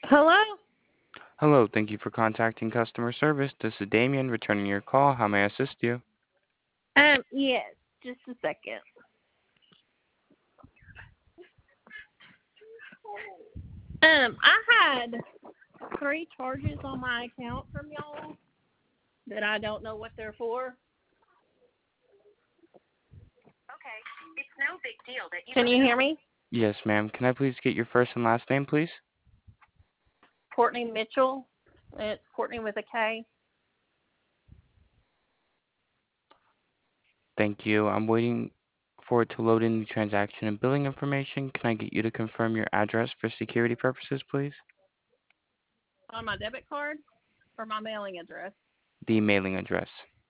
Hello? Hello, thank you for contacting customer service. This is Damien returning your call. How may I assist you? Yes, just a second. I had three charges on my account from y'all that I don't know what they're for. Okay, it's no big deal that you. Can you hear me? Yes, ma'am. Can I please get your first and last name, please? Courtney Mitchell. It's Courtney with a K. Thank you. I'm waiting for it to load in the transaction and billing information. Can I get you to confirm your address for security purposes, please? On my debit card or my mailing address? The mailing address.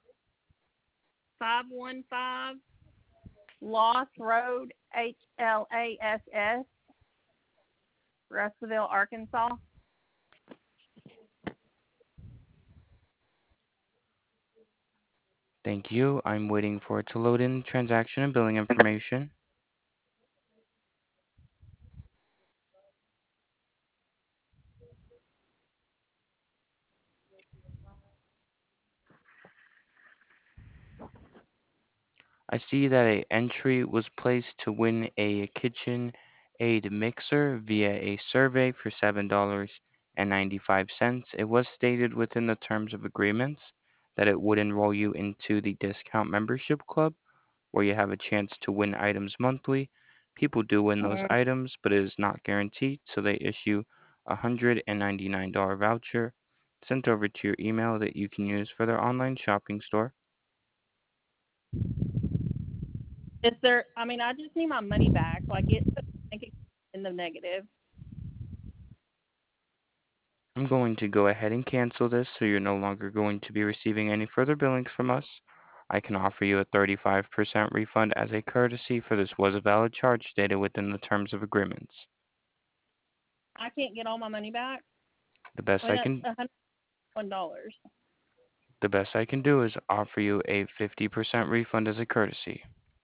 515 Loss Road, HLASS, Russellville, Arkansas. Thank you. I'm waiting for it to load in transaction and billing information. I see that an entry was placed to win a KitchenAid mixer via a survey for $7.95. It was stated within the terms of agreements that it would enroll you into the discount membership club, where you have a chance to win items monthly. People do win those items, but it is not guaranteed, so they issue a $199 voucher sent over to your email that you can use for their online shopping store. Is there, I just need my money back. Like, it's in the negative. I'm going to go ahead and cancel this so you're no longer going to be receiving any further billings from us. I can offer you a 35% refund as a courtesy, for this was a valid charge stated within the terms of agreements. I can't get all my money back. The best I can That's $101. the best I can do is offer you a 50% refund as a courtesy.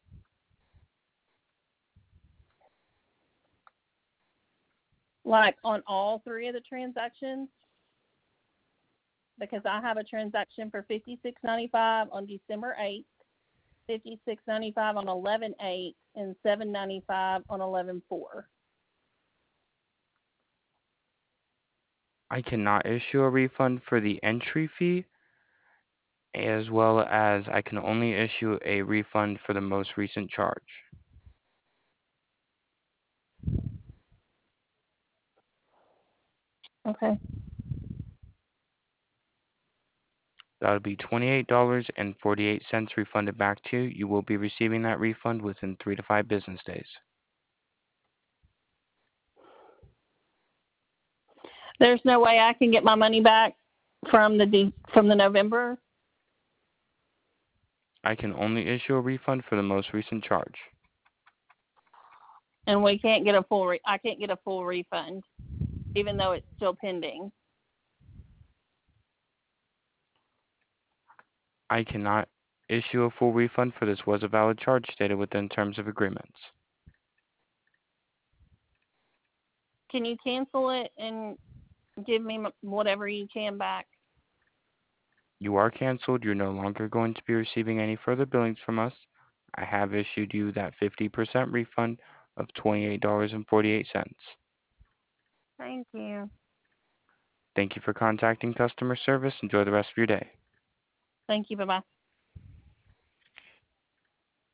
Like on all three of the transactions, because I have a transaction for $56.95 on December 8th, $56.95 on 11/8, and $7.95 on 11/4. I cannot issue a refund for the entry fee, as well as I can only issue a refund for the most recent charge. Okay. That would be $28.48 refunded back to you. You will be receiving that refund within 3 to 5 business days. There's no way I can get my money back from the November. I can only issue a refund for the most recent charge. And we can't get a full. I can't get a full refund, even though it's still pending. I cannot issue a full refund, for this was a valid charge stated within terms of agreements. Can you cancel it and give me whatever you can back? You are canceled. You're no longer going to be receiving any further billings from us. I have issued you that 50% refund of $28.48. Thank you. Thank you for contacting customer service. Enjoy the rest of your day. Thank you. Bye-bye.